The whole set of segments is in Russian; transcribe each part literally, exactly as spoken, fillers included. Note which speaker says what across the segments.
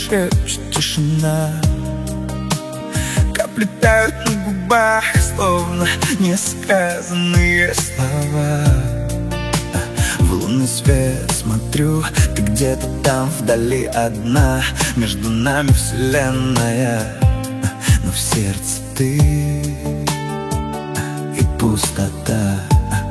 Speaker 1: шепчет тишина. Капли тают на губах, словно несказанные слова. В лунный свет смотрю, ты где-то там вдали одна. Между нами вселенная, но в сердце ты и пустота.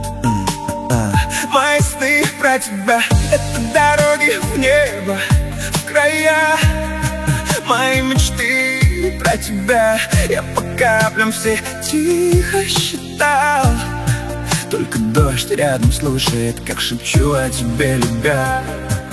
Speaker 1: Мои сны про тебя — это дороги в небо, в края. Мои мечты про тебя я по каплям все тихо считал. Только дождь рядом слушает, как шепчу о тебе, любя.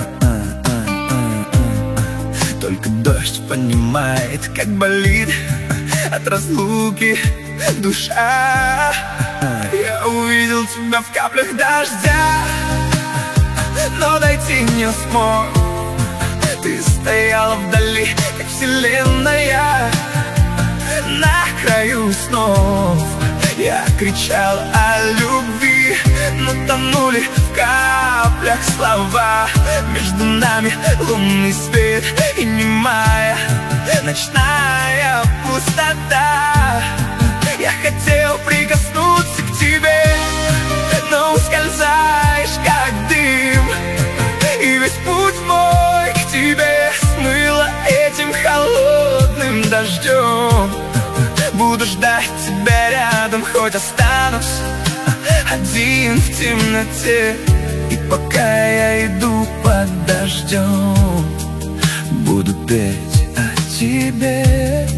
Speaker 1: Только дождь понимает, как болит от разлуки душа. Я увидел тебя в каплях дождя, но дойти не смог. Ты стояла вдали, как вселенная, на краю снов. Я кричал о любви, но тонули в каплях слова. Между нами лунный свет и немая ночная пустота. Я хотел прикоснуться к тебе, но ускользаешь, как дым. И весь путь мой к тебе смыло этим холодным дождем. Буду ждать тебя рядом, хоть останусь один в темноте. И пока я иду под дождем, буду петь о тебе,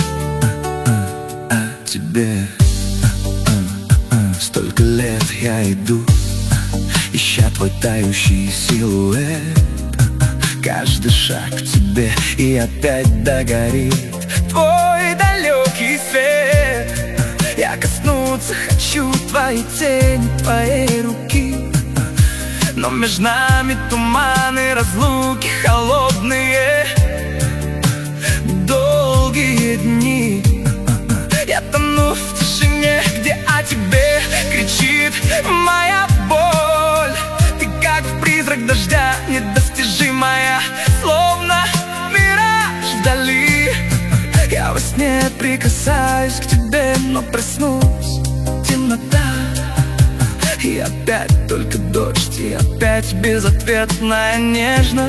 Speaker 1: о тебе. Столько лет я иду, ища твой тающий силуэт. Каждый шаг к тебе и опять догорит твой далекий свет. Я коснуться хочу твоей тени, твоей руки, но между нами туманы, разлуки холодные, долгие дни. Я тону в тишине, где о тебе кричит моя боль. Ты как призрак дождя, недостижимая, словно мираж вдали. Я во сне прикасаюсь к тебе, но проснусь — темнота. И опять только дождь, и опять безответная нежность,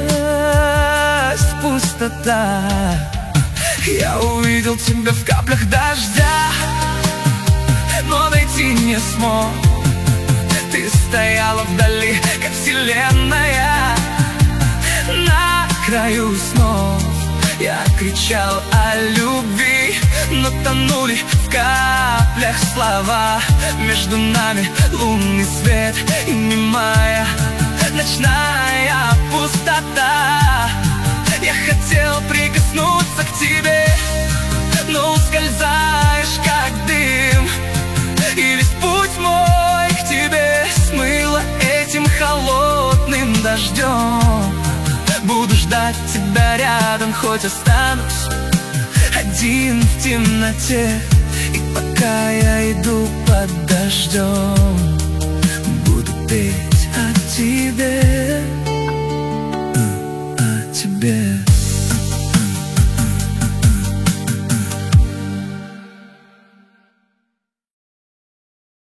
Speaker 1: пустота. Я увидел тебя в каплях дождя, но дойти не смог. Ты стояла вдали, как вселенная, на краю снов. Я кричал о любви, но тонули в каплях слова. Между нами лунный свет и немая ночная пустота. Я хотел прикоснуться к тебе, но ускользаешь, как дым. И весь путь мой к тебе смыло этим холодным дождем. Буду ждать тебя рядом, хоть останусь один в темноте. И пока я иду под дождем,